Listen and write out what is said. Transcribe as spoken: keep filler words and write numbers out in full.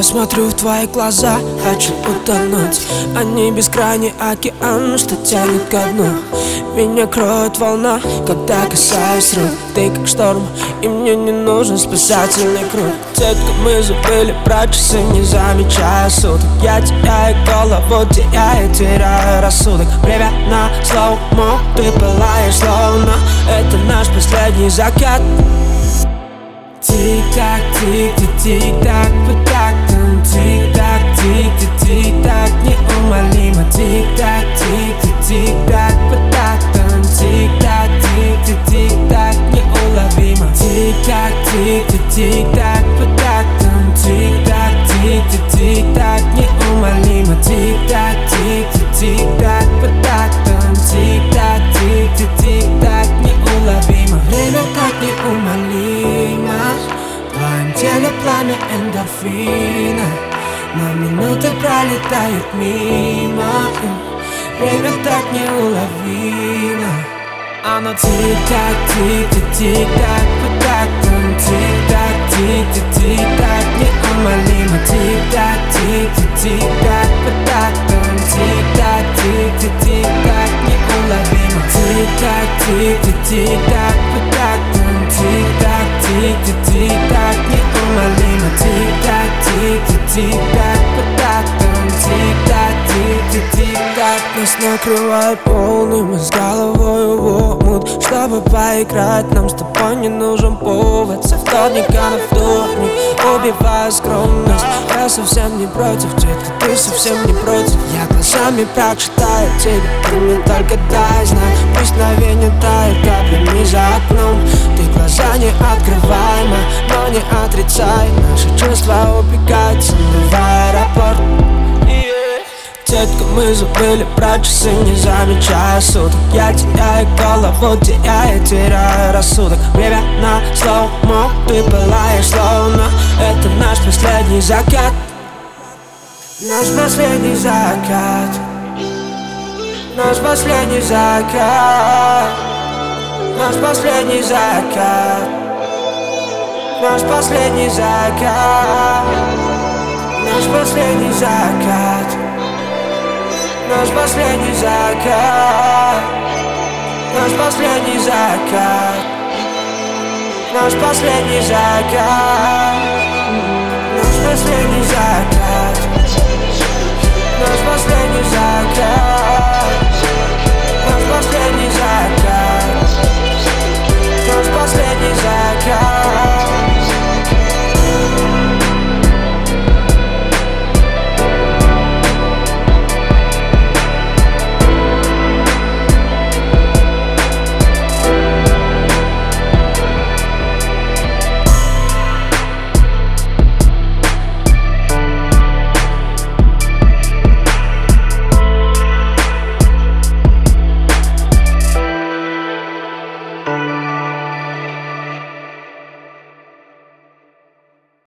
смотрю в твои глаза, хочу утонуть. Они бескрайний океан, что тянет ко дну. Меня кроет волна, когда касаюсь рук. Ты как шторм, и мне не нужен спасательный круг. Детка, мы забыли про часы, не замечая суток. Я теряю голову, теряю, теряю рассудок. Время на слоумо, ты пылаешь словно это наш последний закат. Тик-так, тик-тик-тик-так, по тактам. Тик-так, тик-тик-тик-так, неумолимо. Тик-так, тик-тик-тик-так, по тактам. Тик-так, тик-тик-тик-так, неуловимо. Тик-так, тик-тик-тик-так, по тактам. Тик-так, тик-тик-тик-так, неумолимо. Тик-так, тик-тик-тик-так, по тактам. Тик-так, тик-тик-тик-так, неуловимо. Время так неумолимо. В твоем теле пламя эндорфина, но минуты пролетают мимо. Время так неуловимо. Оно тик-так, тик-тик-тик-так, по тактам. Тик-так, тик-тик-тик-так, неумолимо. Тик-так, тик-тик-тик-так, по тактам. Тик-так, тик-тик-тик-так, неуловимо. Тик-так, тик-тик-тик-так, по тактам. Тик-так, тик-тик-тик-так, неумолимо. Тик-так, тик-тик-тик-так, по тактам. Тик-так, тик-тик-тик-так. Нас накрывает полным, с головой в омут. Чтобы поиграть, нам с тобой не нужен повод. Со вторника на вторник, убивая скромность. Я совсем не против, детка, ты совсем не против. Я глазами прочитаю тебя, ты мне только дай знать. Пусть мгновение тает каплями за окном. Ты глаза не открываемо, но не отрицай. Наши чувства убегают со мной в аэропорт. Детка, мы забыли про часы, не замечая суток. Я теряю голову, теряю, теряю рассудок. Время на слоумо, ты пылаешь словно это наш последний закат. Наш последний закат. Наш последний закат. Наш последний закат. Наш последний закат. Наш последний закат. Наш последний закат. Наш последний закат. Наш последний закат. Наш последний закат.